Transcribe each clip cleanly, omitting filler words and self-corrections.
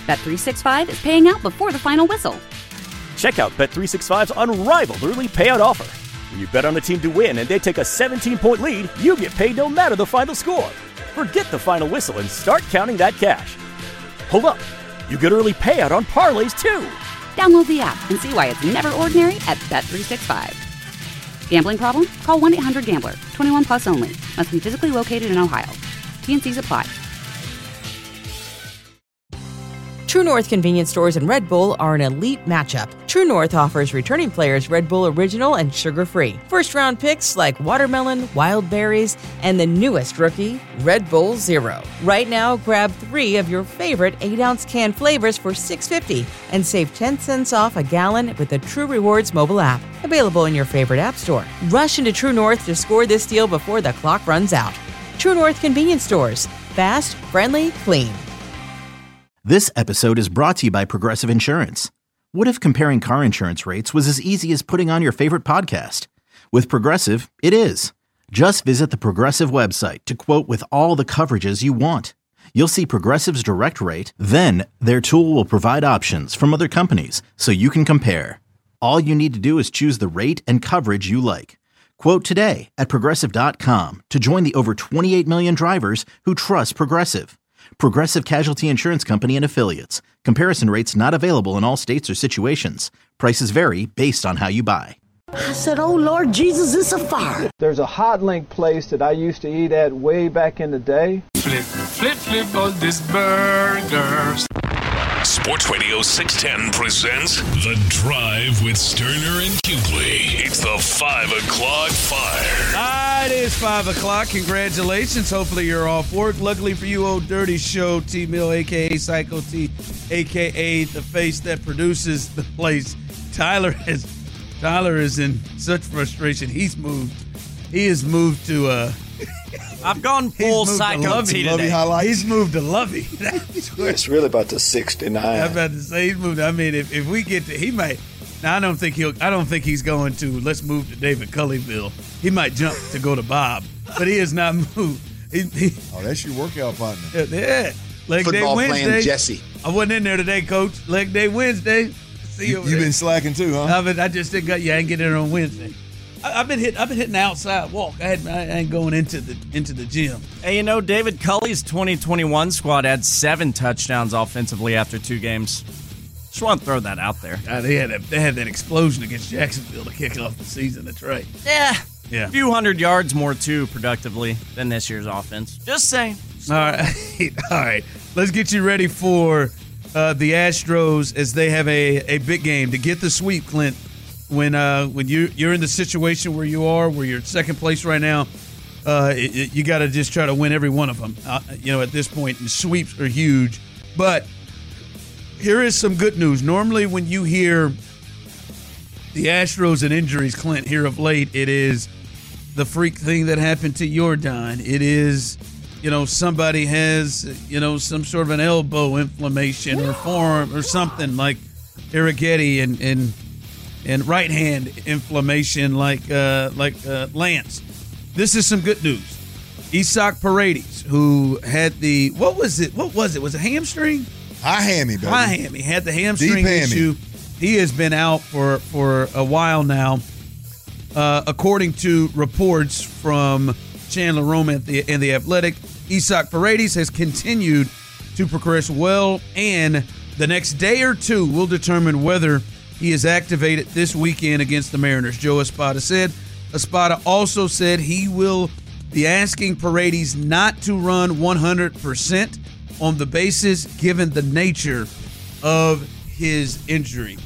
Bet365 is paying out before the final whistle. Check out Bet365's unrivaled early payout offer. When you bet on a team to win and they take a 17-point lead, you get paid no matter the final score. Forget the final whistle and start counting that cash. Hold up. You get early payout on parlays, too. Download the app and see why it's never ordinary at Bet365. Gambling problem? Call 1-800-GAMBLER. 21 plus only. Must be physically located in Ohio. T&Cs apply. True North convenience stores and Red Bull are an elite matchup. True North offers returning players Red Bull Original and sugar-free. First-round picks like watermelon, wild berries, and the newest rookie, Red Bull Zero. Right now, grab 3 of your favorite 8-ounce can flavors for $6.50 and save 10 cents off a gallon with the True Rewards mobile app. Available in your favorite app store. Rush into True North to score this deal before the clock runs out. True North convenience stores. Fast, friendly, clean. This episode is brought to you by Progressive Insurance. What if comparing car insurance rates was as easy as putting on your favorite podcast? With Progressive, it is. Just visit the Progressive website to quote with all the coverages you want. You'll see Progressive's direct rate, then their tool will provide options from other companies so you can compare. All you need to do is choose the rate and coverage you like. Quote today at Progressive.com to join the over 28 million drivers who trust Progressive. Progressive Casualty Insurance Company and Affiliates. Comparison rates not available in all states or situations. Prices vary based on how you buy. I said, oh, Lord Jesus, it's a fire. There's a hot link place that I used to eat at way back in the day. Flip all these burgers. Sports Radio 610 presents The Drive with Sterner and Hughley. It's the 5 o'clock fire. It is 5 o'clock. Congratulations. Hopefully you're off work. Luckily for you, Old Dirty Show, T-Mill, a.k.a. Psycho T, a.k.a. the face that produces the place. Tyler is in such frustration. He has moved to I've gone full Psycho T today. He's moved to Lovey. It's really about the 69. I'm about to say he's moved. I mean, if we get to, he might. Now I don't think he's going to. Let's move to David Cullyville. He might jump to go to Bob, but he has not moved. That's your workout partner. Yeah, leg Football day Wednesday. playing Jesse. I wasn't in there today, Coach. Leg day Wednesday. See you. You've been slacking too, huh? I just didn't got. Yeah, I ain't get there on Wednesday. I've been hitting the outside walk. I ain't going into the gym. Hey, David Culley's 2021 squad had 7 touchdowns offensively after 2 games. Just want to throw that out there. They had that explosion against Jacksonville to kick off the season. That's right. Yeah. A few hundred yards more too productively than this year's offense. Just saying. All right. Let's get you ready for the Astros as they have a big game to get the sweep, Clint. When you're in the situation where you're in second place right now, you got to just try to win every one of them. At this point, and sweeps are huge. But here is some good news. Normally, when you hear the Astros and injuries, Clint, here of late, it is the freak thing that happened to Yordan. It is, somebody has, some sort of an elbow inflammation or forearm or something like Arrighetti and right hand inflammation like Lance. This is some good news. Isaac Paredes, who had the what was it? Was it hamstring? High hammy, baby. High hammy. Had the hamstring issue. He has been out for a while now. According to reports from Chandler Rome and the Athletic, Isaac Paredes has continued to progress well, and the next day or two will determine whether he is activated this weekend against the Mariners. Joe Espada said. Espada also said he will be asking Paredes not to run 100% on the basis given the nature of his injury.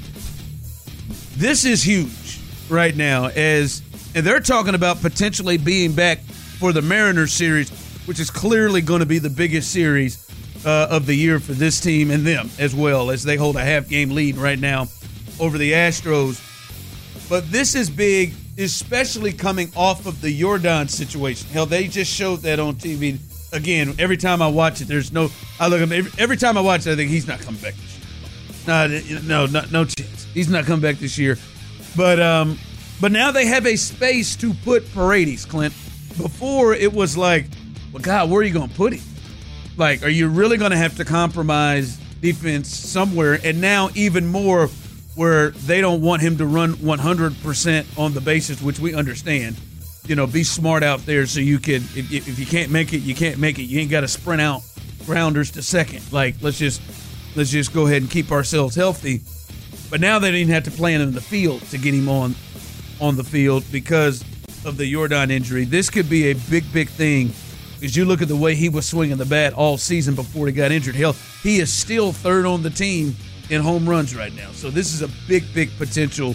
This is huge right now, and they're talking about potentially being back for the Mariners series, which is clearly going to be the biggest series of the year for this team and them as well, as they hold a half-game lead right now over the Astros. But this is big, especially coming off of the Yordan situation. Hell, they just showed that on TV. Again, every time I watch it, I look at him, every time I watch it, I think he's not coming back this year. No chance. He's not coming back this year. But now they have a space to put Paredes, Clint. Before, it was like, well, God, where are you going to put him? Like, are you really going to have to compromise defense somewhere, and now even more where they don't want him to run 100% on the bases, which we understand. Be smart out there so you can, if you can't make it, you can't make it. You ain't got to sprint out grounders to second. Like, let's just go ahead and keep ourselves healthy. But now they didn't have to play him in the field to get him on the field because of the Yordan injury. This could be a big, big thing because you look at the way he was swinging the bat all season before he got injured. Hell, he is still third on the team in home runs right now. So this is a big, big potential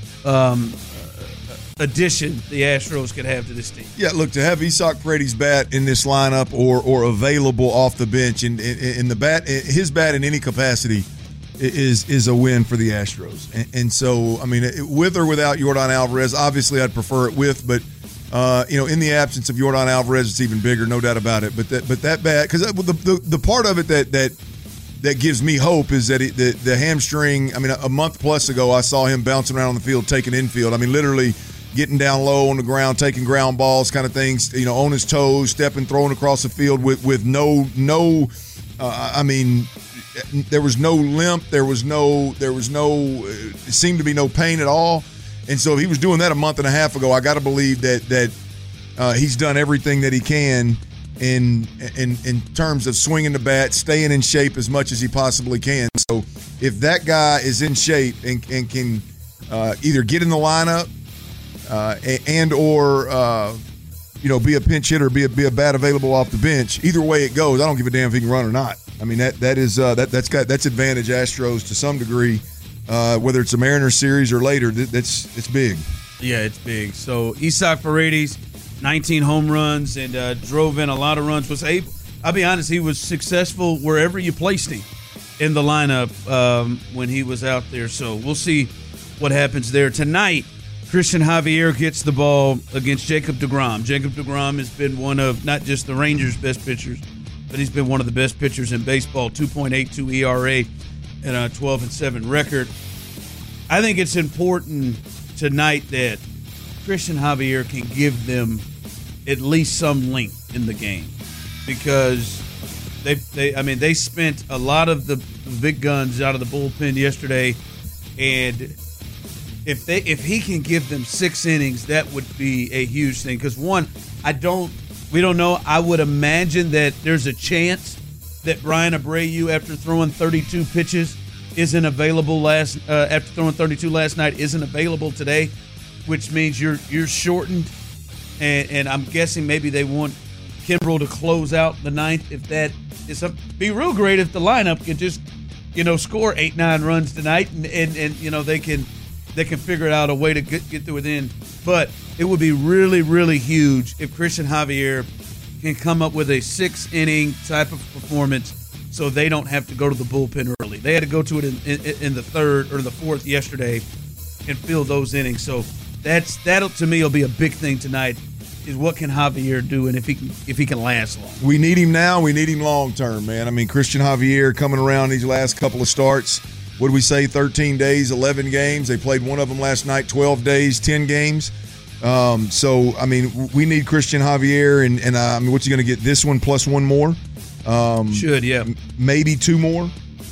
addition the Astros could have to this team. Yeah, look, to have Isaac Paredes' bat in this lineup or available off the bench in the bat, his bat in any capacity is a win for the Astros. And so, I mean, with or without Yordan Alvarez, obviously I'd prefer it with, but in the absence of Yordan Alvarez, it's even bigger, no doubt about it. But that bat, because the part of it that gives me hope is that the hamstring. I mean, a month plus ago, I saw him bouncing around on the field, taking infield. I mean, literally getting down low on the ground, taking ground balls, kind of things. On his toes, stepping, throwing across the field with no. I mean, there was no limp. There was no. It seemed to be no pain at all. And so, if he was doing that a month and a half ago, I got to believe that he's done everything that he can in terms of swinging the bat, staying in shape as much as he possibly can. So, if that guy is in shape and can either get in the lineup and or be a pinch hitter, be a bat available off the bench, either way it goes, I don't give a damn if he can run or not. I mean that's advantage Astros to some degree, whether it's a Mariners series or later. It's big. Yeah, it's big. So Isaac Paredes, 19 home runs and drove in a lot of runs. I'll be honest, he was successful wherever you placed him in the lineup when he was out there. So we'll see what happens there tonight. Christian Javier gets the ball against Jacob deGrom. Jacob deGrom has been one of not just the Rangers' best pitchers, but he's been one of the best pitchers in baseball. 2.82 ERA and a 12-7 record. I think it's important tonight that Christian Javier can give them at least some length in the game because they spent a lot of the big guns out of the bullpen yesterday, and if he can give them 6 innings, that would be a huge thing. Because we don't know. I would imagine that there's a chance that Brian Abreu, after throwing 32 pitches, isn't available after throwing 32 last night, isn't available today, which means you're shortened. And I'm guessing maybe they want Kimbrel to close out the ninth. If that is be real great if the lineup could just score 8-9 runs tonight and they can figure out a way to get through it in. But it would be really, really huge if Christian Javier can come up with a 6-inning type of performance so they don't have to go to the bullpen early. They had to go to it in the third or the fourth yesterday and fill those innings. So that'll to me will be a big thing tonight is what can Javier do and if he can last long. We need him now. We need him long term, man. I mean, Christian Javier coming around these last couple of starts. What do we say, 13 days, 11 games? They played one of them last night, 12 days, 10 games. So, I mean, we need Christian Javier, and I mean, what's he going to get? This one plus one more? Should, yeah. Maybe 2 more.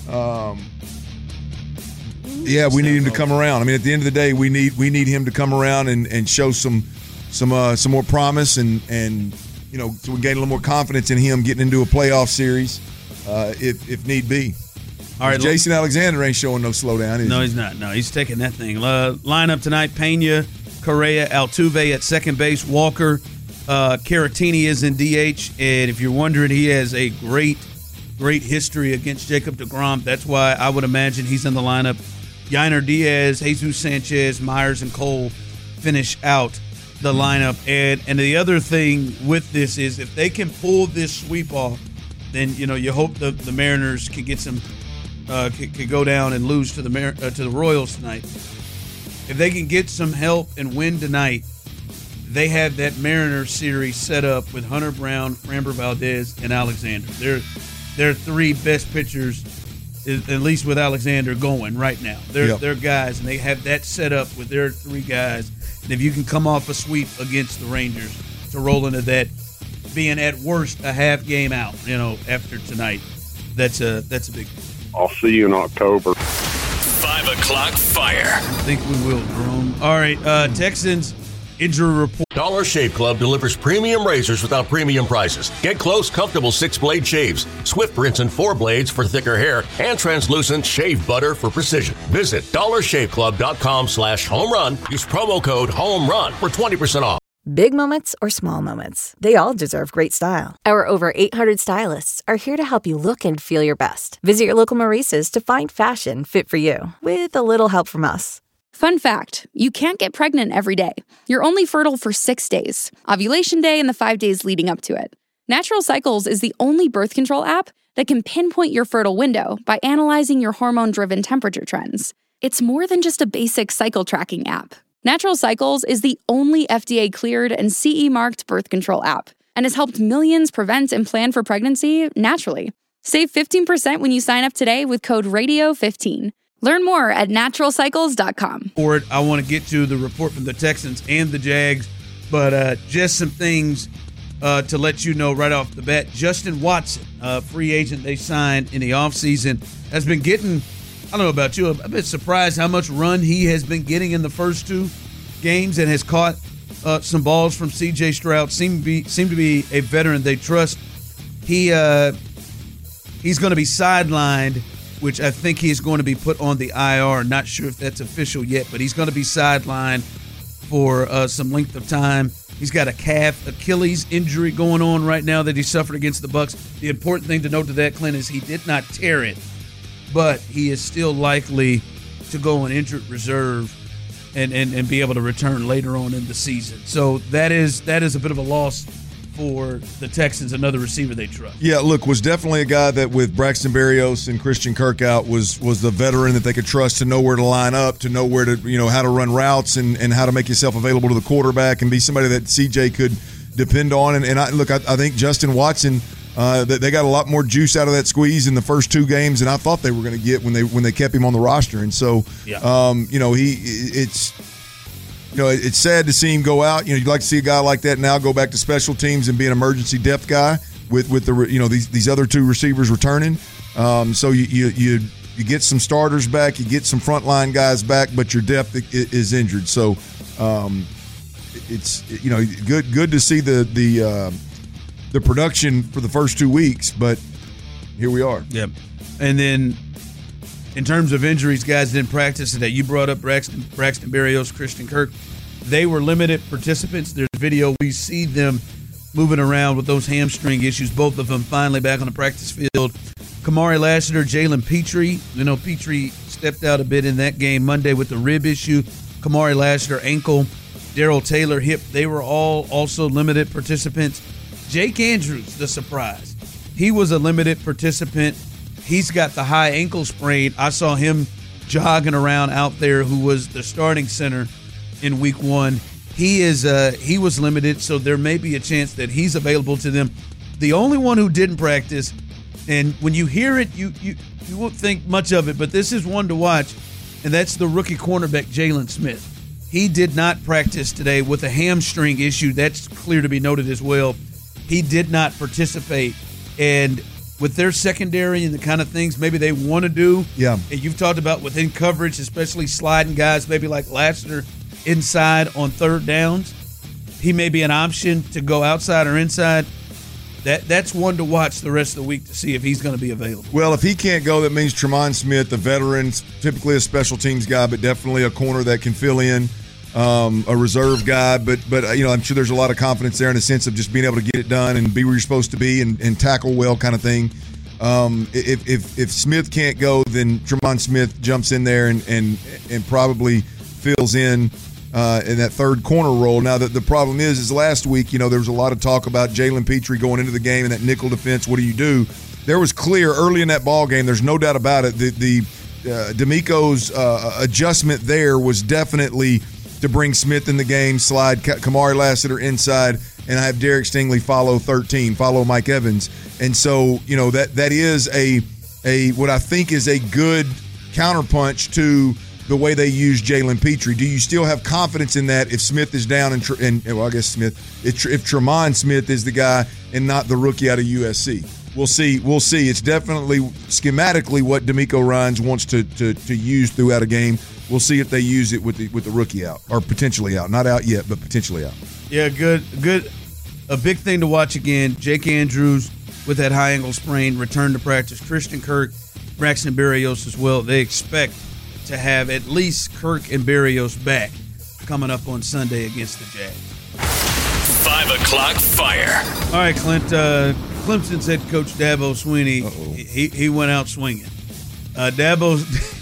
Yeah, we need him to come around. I mean, at the end of the day, we need him to come around and show some more promise and so we gain a little more confidence in him getting into a playoff series if need be. All right, Jason Alexander ain't showing no slowdown. No, he's not. No, he's taking that thing. Lineup tonight: Pena, Correa, Altuve at second base, Walker, Caratini is in DH, and if you're wondering, he has a great history against Jacob deGrom. That's why I would imagine he's in the lineup. Yainer Diaz, Jesus Sanchez, Myers, and Cole finish out the lineup. And the other thing with this is if they can pull this sweep off, then you hope the Mariners can get some. Could go down and lose to the Royals tonight. If they can get some help and win tonight, they have that Mariners series set up with Hunter Brown, Framber Valdez, and Alexander. They're 3 best pitchers, at least with Alexander going right now. They're guys, and they have that set up with their 3 guys. And if you can come off a sweep against the Rangers to roll into that, being at worst a half game out, after tonight, that's a big thing. I'll see you in October. 5 o'clock fire. I think we will, Jerome. All right, Texans injury report. Dollar Shave Club delivers premium razors without premium prices. Get close, comfortable 6-blade shaves, swift rinse and 4 blades for thicker hair, and translucent shave butter for precision. Visit dollarshaveclub.com/home run. Use promo code HOMERUN for 20% off. Big moments or small moments, they all deserve great style. Our over 800 stylists are here to help you look and feel your best. Visit your local Maurice's to find fashion fit for you, with a little help from us. Fun fact, you can't get pregnant every day. You're only fertile for 6 days, ovulation day and the 5 days leading up to it. Natural Cycles is the only birth control app that can pinpoint your fertile window by analyzing your hormone-driven temperature trends. It's more than just a basic cycle tracking app. Natural Cycles is the only FDA-cleared and CE-marked birth control app and has helped millions prevent and plan for pregnancy naturally. Save 15% when you sign up today with code RADIO15. Learn more at naturalcycles.com. I want to get to the report from the Texans and the Jags, but just some things to let you know right off the bat. Justin Watson, free agent they signed in the offseason, has been getting, I don't know about you, a bit surprised how much run he has been getting in the first 2 games and has caught some balls from C.J. Stroud. Seem to be a veteran they trust. He's going to be sidelined, which I think he's going to be put on the IR. Not sure if that's official yet, but he's going to be sidelined for some length of time. He's got a calf Achilles injury going on right now that he suffered against the Bucs. The important thing to note to that, Clint, is he did not tear it, but he is still likely to go on injured reserve and be able to return later on in the season. So that is a bit of a loss for the Texans, another receiver they trust. Yeah, look, was definitely a guy that with Braxton Berrios and Christian Kirk out was the veteran that they could trust to know where to line up, to know where to, how to run routes and how to make yourself available to the quarterback and be somebody that CJ could depend on. And I think Justin Watson, they got a lot more juice out of that squeeze in the first 2 games than I thought they were going to get when they kept him on the roster. And so, it's sad to see him go out. You'd like to see a guy like that now go back to special teams and be an emergency depth guy with the these other 2 receivers returning. So you get some starters back, you get some frontline guys back, but your depth is injured. So it's good to see the production for the first 2 weeks, but here we are. Yep. And then in terms of injuries, guys didn't practice today. You brought up Braxton Berrios, Christian Kirk. They were limited participants. There's video. We see them moving around with those hamstring issues, both of them finally back on the practice field. Kamari Lassiter, Jalen Petrie. Petrie stepped out a bit in that game Monday with the rib issue. Kamari Lassiter, ankle. Darrell Taylor, hip. They were all also limited participants. Jake Andrews, the surprise. He was a limited participant. He's got the high ankle sprain. I saw him jogging around out there, who was the starting center in week 1. He was limited, so there may be a chance that he's available to them. The only one who didn't practice, and when you hear it, you won't think much of it, but this is one to watch, and that's the rookie cornerback, Jalen Smith. He did not practice today with a hamstring issue. That's clear to be noted as well. He did not participate, and with their secondary and the kind of things maybe they want to do. Yeah. And you've talked about within coverage, especially sliding guys, maybe like Lassiter inside on 3rd downs. He may be an option to go outside or inside. That's one to watch the rest of the week to see if he's going to be available. Well, if he can't go, that means Tremont Smith, the veteran, typically a special teams guy, but definitely a corner that can fill in, a reserve guy. But I'm sure there's a lot of confidence there in the sense of just being able to get it done and be where you're supposed to be and tackle well kind of thing. If Smith can't go, then Tremont Smith jumps in there and probably fills in that 3rd corner role. Now, the problem is last week, there was a lot of talk about Jalen Petrie going into the game and that nickel defense. What do you do? There was clear early in that ball game, there's no doubt about it, D'Amico's adjustment there was definitely to bring Smith in the game, slide Kamari Lassiter inside, and I have Derek Stingley follow Mike Evans. And so, that is a what I think is a good counterpunch to the way they use Jalen Petrie. Do you still have confidence in that if Smith is down if Tremont Smith is the guy and not the rookie out of USC? we'll see. It's definitely schematically what DeMeco Ryans wants to use throughout a game. We'll see if they use it with the rookie out or potentially out. Not out yet, but potentially out. Yeah, good. A big thing to watch again. Jake Andrews with that high ankle sprain returned to practice. Christian Kirk, Braxton Berrios as well. They expect to have at least Kirk and Berrios back coming up on Sunday against the Jags. 5 o'clock fire. All right, Clint. Clemson's head coach Dabo Swinney, he went out swinging. Dabo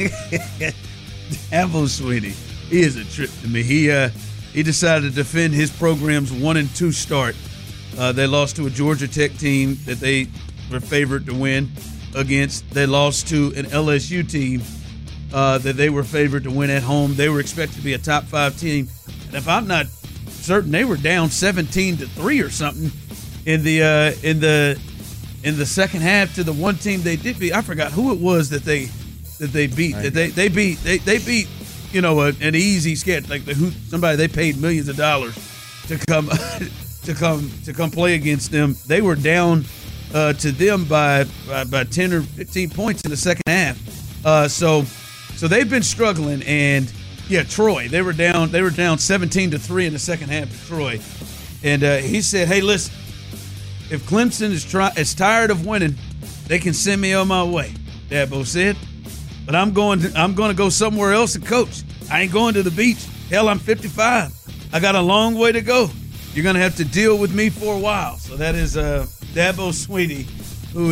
Swinney, he is a trip to me. He decided to defend his program's 1-2 start. They lost to a Georgia Tech team that they were favored to win against. They lost to an LSU team that they were favored to win at home. They were expected to be a top 5 team. And if I'm not certain, they were down 17-3 or something in the second half to the one team they did beat. I forgot who it was that they beat. They beat an easy sketch like somebody they paid millions of dollars to come to come play against them. They were down to them by 10 or 15 points in the second half. So they've been struggling. And yeah, Troy, they were down 17-3 in the second half to Troy. And he said, "Hey, listen, if Clemson is tired of winning, they can send me on my way." Dabo said, "But I'm going to go somewhere else and coach. I ain't going to the beach. Hell, I'm 55. I got a long way to go. You're going to have to deal with me for a while." So that is Dabo Swinney, who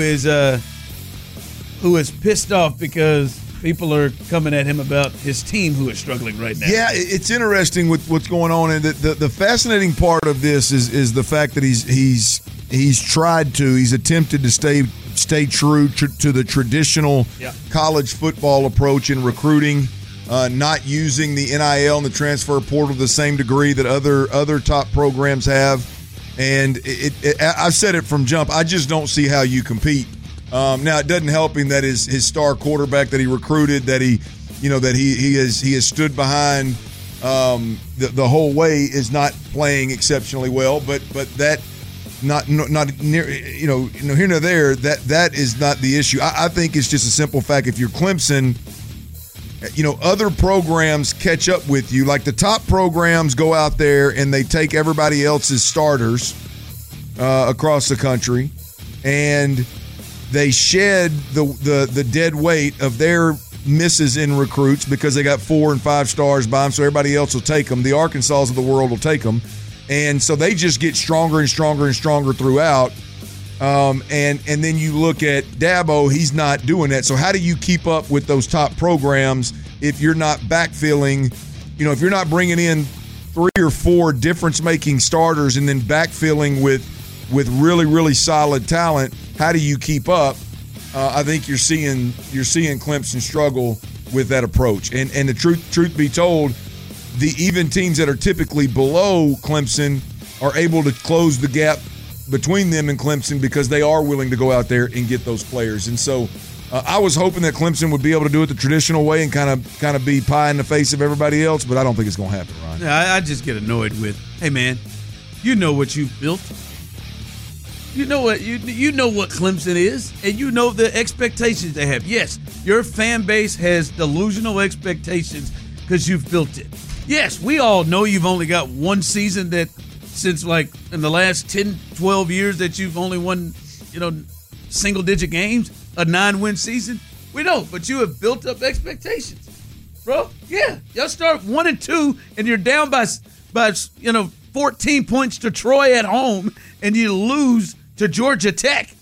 is pissed off because people are coming at him about his team who is struggling right now. Yeah, it's interesting with what's going on, and the fascinating part of this is the fact that he's attempted to stay true to the traditional college football approach in recruiting, not using the NIL and the transfer portal to the same degree that other top programs have. And I've said it from jump. I just don't see how you compete. Now it doesn't help him that his star quarterback that he recruited, that he has stood behind the whole way, is not playing exceptionally well. But that not near here nor there. That is not the issue. I think it's just a simple fact. If you're Clemson, other programs catch up with you. Like the top programs go out there and they take everybody else's starters across the country, and they shed the dead weight of their misses in recruits because they got 4 and 5 stars by them, so everybody else will take them. The Arkansas of the world will take them. And so they just get stronger and stronger and stronger throughout. And then you look at Dabo, he's not doing that. So how do you keep up with those top programs if you're not backfilling, if you're not bringing in 3 or 4 difference-making starters and then backfilling with really, really solid talent? How do you keep up? I think you're seeing Clemson struggle with that approach. And the truth be told, even teams that are typically below Clemson are able to close the gap between them and Clemson because they are willing to go out there and get those players. And so I was hoping that Clemson would be able to do it the traditional way and kind of be pie in the face of everybody else, but I don't think it's going to happen, Ryan. Yeah, I just get annoyed with, hey man, you know what you've built. You know what Clemson is, and you know the expectations they have. Yes, your fan base has delusional expectations because you've built it. Yes, we all know you've only got one season that since like in the last 10, 12 years that you've only won, single-digit games, a 9-win season. We know, but you have built up expectations, bro. Yeah, y'all start 1-2, and you're down by 14 points to Troy at home, and you lose to Georgia Tech.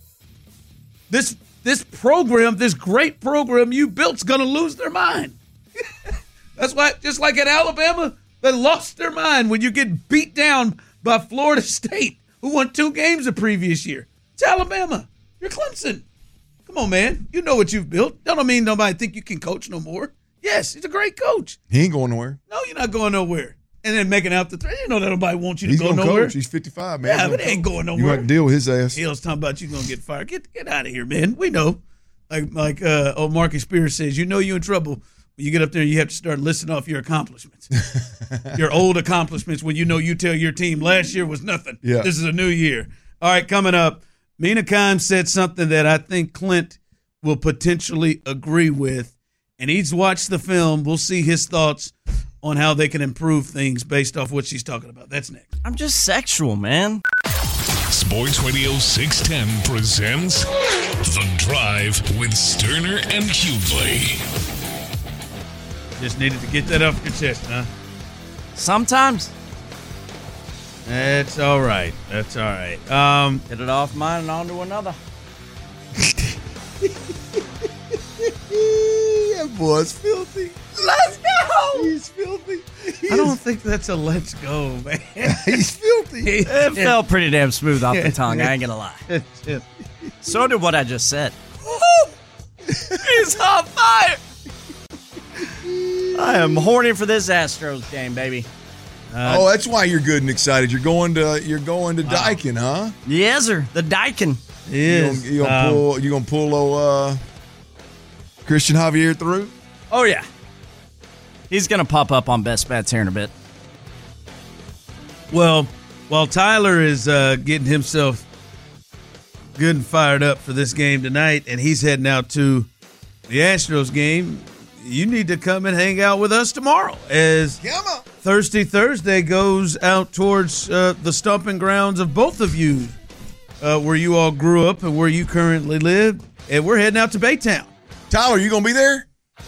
This program, this great program you built's going to lose their mind. That's why, just like at Alabama, they lost their mind when you get beat down by Florida State, who won 2 games the previous year. It's Alabama. You're Clemson. Come on, man. You know what you've built. That don't mean nobody think you can coach no more. Yes, he's a great coach. He ain't going nowhere. No, you're not going nowhere. And then making out the three. You know that nobody wants you to go He's nowhere. coach. He's 55, man. Yeah, but it ain't going nowhere. You got to deal with his ass. Hill's talking about you going to get fired. Get out of here, man. We know. Like Marcus Spears says, you know you're in trouble when you get up there and you have to start listing off your accomplishments. Your old accomplishments when you tell your team last year was nothing. Yeah. This is a new year. All right, coming up, Mina Kimes said something that I think Clint will potentially agree with, and he's watched the film. We'll see his thoughts on how they can improve things based off what she's talking about. That's next. I'm just sexual, man. Sports Radio 610 presents The Drive with Sterner and Hughley. Just needed to get that off your chest, huh? Sometimes. That's all right. That's all right. Get it off mine and onto another. That boy's filthy. Let's go! He's filthy. I don't think that's a let's go, man. He's filthy. It felt pretty damn smooth off the tongue, I ain't gonna lie. So did what I just said. He's on fire! I am horny for this Astros game, baby. That's why you're good and excited. You're going to Daikin, huh? Yes, sir. The Daikin. You gonna pull Christian Javier through? Oh yeah. He's gonna pop up on Best Bets here in a bit. Well, while Tyler is getting himself good and fired up for this game tonight, and he's heading out to the Astros game, you need to come and hang out with us tomorrow as Thirsty Thursday goes out towards the stomping grounds of both of you, where you all grew up and where you currently live, and we're heading out to Baytown. Tyler, you gonna be there?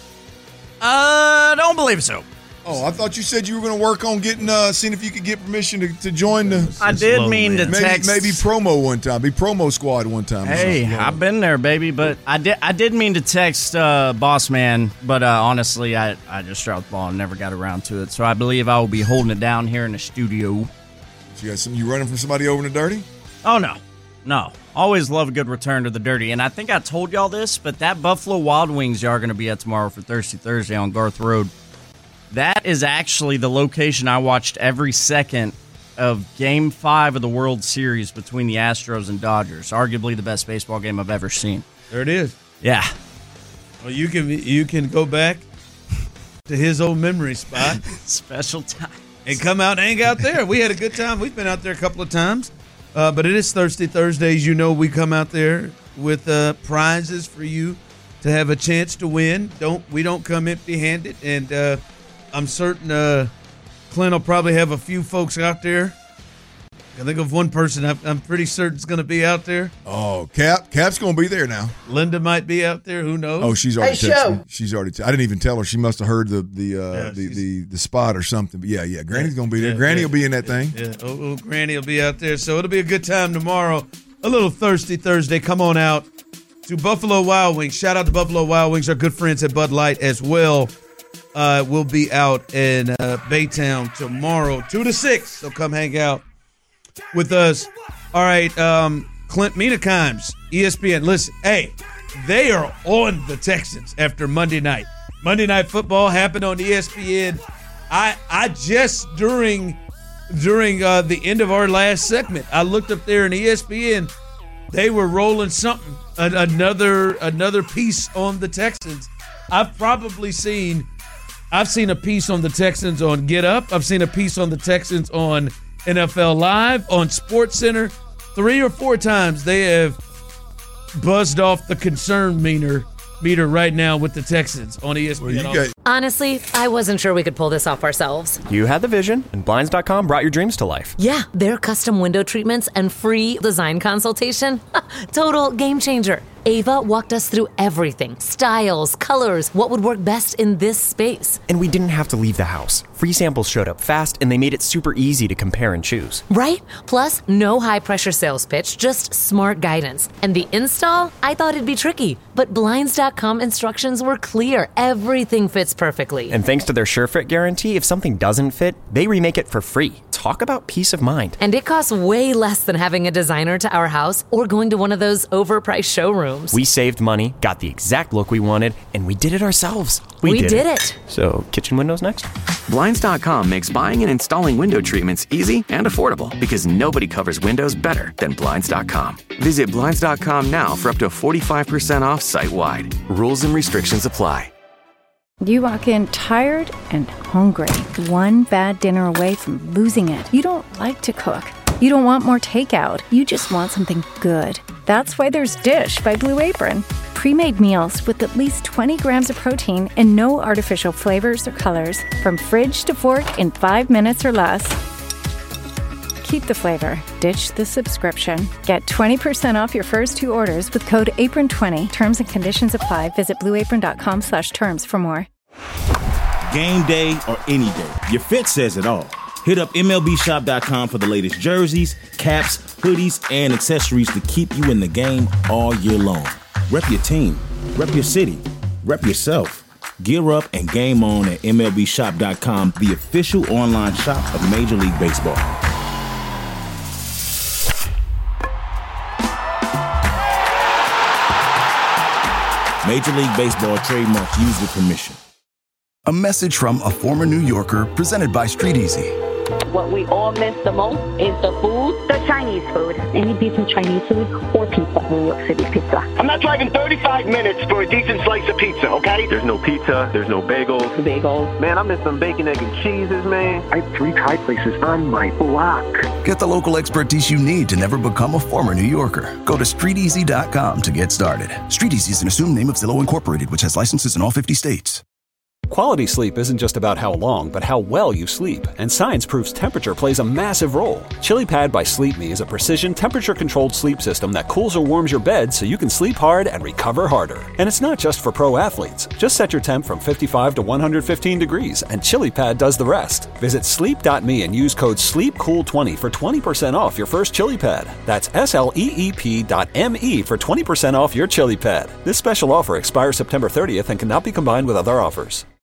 Don't believe so. Oh, I thought you said you were going to work on getting, seeing if you could get permission to join the. I did mean to text. Maybe promo one time. Be promo squad one time. Hey, I've been there, baby. But I did mean to text Boss Man, but honestly, I just dropped the ball and never got around to it. So I believe I will be holding it down here in the studio. So you running from somebody over in the dirty? Oh no. Always love a good return to the dirty. And I think I told y'all this, but that Buffalo Wild Wings y'all are going to be at tomorrow for Thirsty Thursday on Garth Road. That is actually the location I watched every second of Game 5 of the World Series between the Astros and Dodgers. Arguably the best baseball game I've ever seen. There it is. Yeah. Well, you can go back to his old memory spot. Special time. And come out and hang out there. We had a good time. We've been out there a couple of times. But it is Thirsty Thursdays. You know we come out there with prizes for you to have a chance to win. We don't come empty-handed. And I'm certain Clint will probably have a few folks out there. I think of one person I'm pretty certain is going to be out there. Oh, Cap's going to be there now. Linda might be out there. Who knows? Oh, she's already texted me. She's already. I didn't even tell her. She must have heard the spot or something. But yeah. Granny's going to be there. Granny will be in that thing. Yeah. Oh, Granny will be out there. So it'll be a good time tomorrow. A little Thirsty Thursday. Come on out to Buffalo Wild Wings. Shout out to Buffalo Wild Wings. Our good friends at Bud Light as well. We'll be out in Baytown tomorrow, 2 to 6. So come hang out with us. All right, Clint, Mina Kimes, ESPN. Listen, hey, they are on the Texans after Monday night. Monday Night Football happened on ESPN. I just during the end of our last segment, I looked up there in ESPN. They were rolling something, another piece on the Texans. I've seen a piece on the Texans on Get Up. I've seen a piece on the Texans on NFL Live, on SportsCenter. 3 or 4 times they have buzzed off the concern meter right now with the Texans on ESPN. Honestly, I wasn't sure we could pull this off ourselves. You had the vision, and Blinds.com brought your dreams to life. Yeah, their custom window treatments and free design consultation. Total game changer. Ava walked us through everything. Styles, colors, what would work best in this space. And we didn't have to leave the house. Free samples showed up fast, and they made it super easy to compare and choose. Right? Plus, no high-pressure sales pitch, just smart guidance. And the install? I thought it'd be tricky, but Blinds.com instructions were clear. Everything fits perfectly. And thanks to their SureFit guarantee, if something doesn't fit, they remake it for free. Talk about peace of mind. And it costs way less than having a designer to our house or going to one of those overpriced showrooms. We saved money, got the exact look we wanted, and we did it ourselves. We did it. So, kitchen windows next? Blinds.com makes buying and installing window treatments easy and affordable because nobody covers windows better than Blinds.com. Visit Blinds.com now for up to 45% off site-wide. Rules and restrictions apply. You walk in tired and hungry, one bad dinner away from losing it. You don't like to cook, You don't want more takeout. You just want something good. That's why there's Dish by Blue Apron. Pre-made meals with at least 20 grams of protein and no artificial flavors or colors. From fridge to fork in 5 minutes or less. Keep the flavor. Ditch the subscription. Get 20% off your first 2 orders with code APRON20. Terms and conditions apply. Visit blueapron.com/terms for more. Game day or any day, your fit says it all. Hit up MLBshop.com for the latest jerseys, caps, hoodies, and accessories to keep you in the game all year long. Rep your team, rep your city, rep yourself. Gear up and game on at MLBshop.com, the official online shop of Major League Baseball. Major League Baseball trademarks used with permission. A message from a former New Yorker presented by Street Easy. What we all miss the most is the food, the Chinese food. Any decent Chinese food or pizza, New York City pizza. I'm not driving 35 minutes for a decent slice of pizza, okay? There's no pizza, there's no bagels. Bagels. Man, I miss some bacon, egg, and cheeses, man. I have 3 Thai places on my block. Get the local expertise you need to never become a former New Yorker. Go to StreetEasy.com to get started. Street Easy is an assumed name of Zillow Incorporated, which has licenses in all 50 states. Quality sleep isn't just about how long, but how well you sleep. And science proves temperature plays a massive role. ChiliPad by Sleep Me is a precision temperature-controlled sleep system that cools or warms your bed so you can sleep hard and recover harder. And it's not just for pro athletes. Just set your temp from 55 to 115 degrees, and ChiliPad does the rest. Visit sleep.me and use code SLEEPCOOL20 for 20% off your first ChiliPad. That's SLEEP.me for 20% off your ChiliPad. This special offer expires September 30th and cannot be combined with other offers.